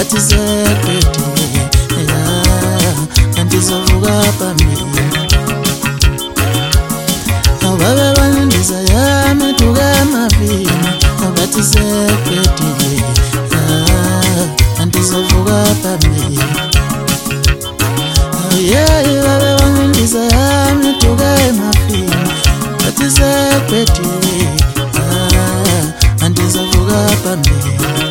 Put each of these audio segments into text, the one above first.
ngathi seqedile andizovuka phambili ababe bandiza yami duke emavini ngathi seqedile andizovuka phambili babe bandiza yami duke emavini ngathi seqedile andizovuka phambili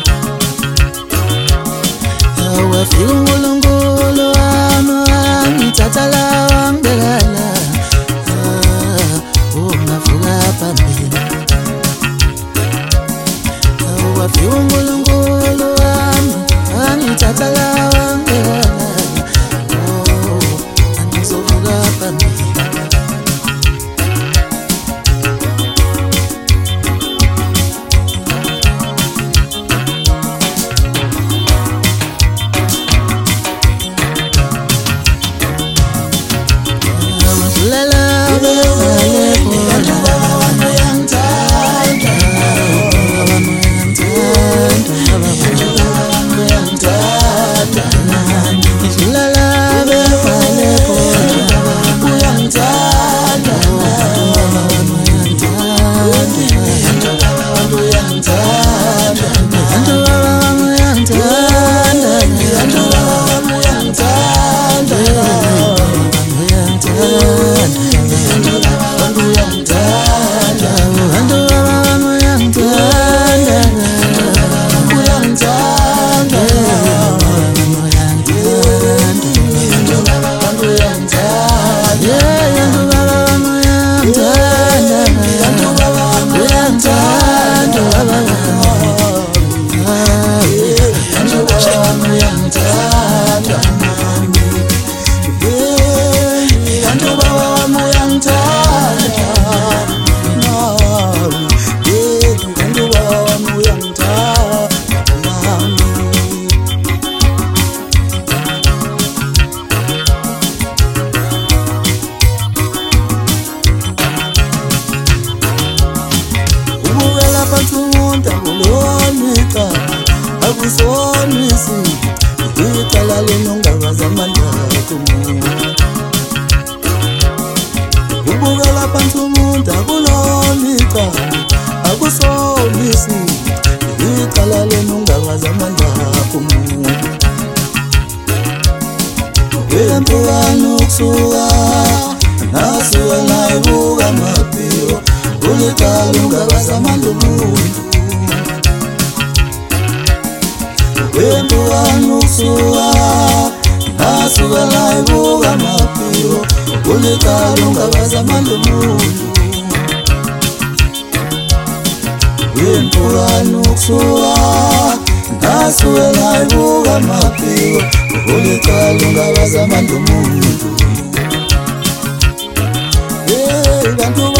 wafika uNkulunkulu wami wangithatha la wangibeka la ngavuka phambili wafika uNkulunkulu wami wangithatha la wangibeka la andizovuka phambili akusonisi icala lenongakaza amandla kumuntu ubukela phansi umuntu akulolika akusonisi icala lenongakaza amandla kumuntu wempukano kusuka nasuka nayibuka maphiwo ulicala ungakaza amandla umuntu wempukano kusuka nasuka nayibuka maphiwo ulicala ungakaza amandla umuntu wempukano kusuka nasuka nayibuka maphiwo ulicala ungakaza amandla umuntu bantu